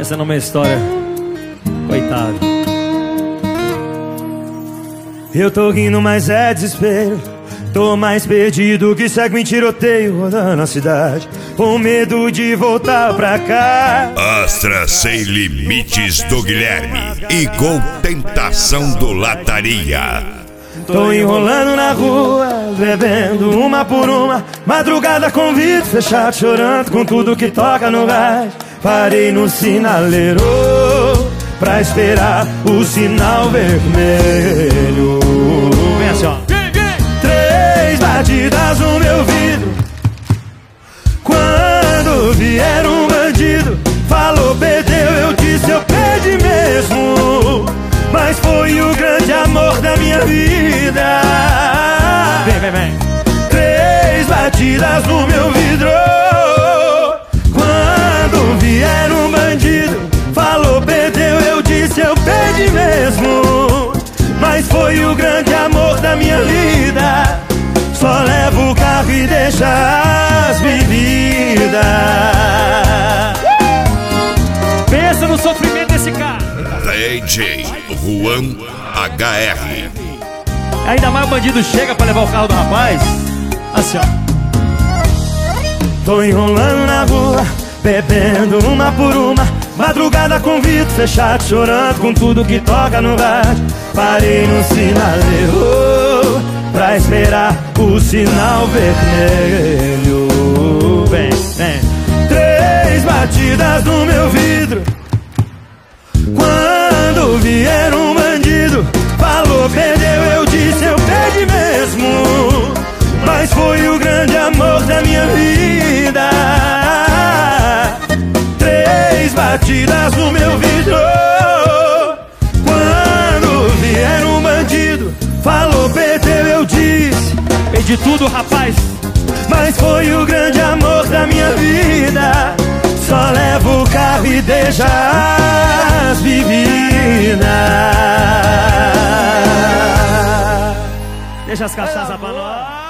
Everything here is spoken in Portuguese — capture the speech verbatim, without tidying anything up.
Essa não é uma história. Coitado. Eu tô rindo, mas é desespero. Tô mais perdido que segue em tiroteio rodando a cidade, com medo de voltar pra cá. Astra Sem Limites do Guilherme e Gol Tentação do Lataria. Tô enrolando na rua, bebendo uma por uma, madrugada com vidro fechado, chorando com tudo que toca no rádio. Parei no sinaleiro pra esperar o sinal vermelho. Vem assim, ó. Três batidas no meu vidro. Quando vier um bandido, falou perdeu, eu disse eu perdi mesmo. Mas foi o grande amor da minha vida. Vem, vem, vem. Três batidas no meu vidro. Quando vier um bandido, falou perdeu, eu disse eu perdi mesmo. Mas foi o grande amor da minha vida. Só levo o carro e deixa as bebidas. Pensa no sofrimento desse cara. D J Juan H R. Ainda mais o bandido chega pra levar o carro do rapaz. Assim, ó. Tô enrolando na rua, bebendo uma por uma, madrugada com vidro fechado, chorando com tudo que toca no rádio. Parei no sinaleiro pra esperar o sinal vermelho. Vem, vem. Três batidas no meu vidro. Quando vier um bandido, falou perdeu, eu disse eu perdi mesmo. Mas foi o grande amor da minha vida. Três batidas no meu vidro. Quando vier um bandido, falou perdeu, eu disse Perdi tudo, rapaz. mas foi o grande amor da minha vida. Só levo o carro e deixa as bebidas. Deixa as cachaças pra nós.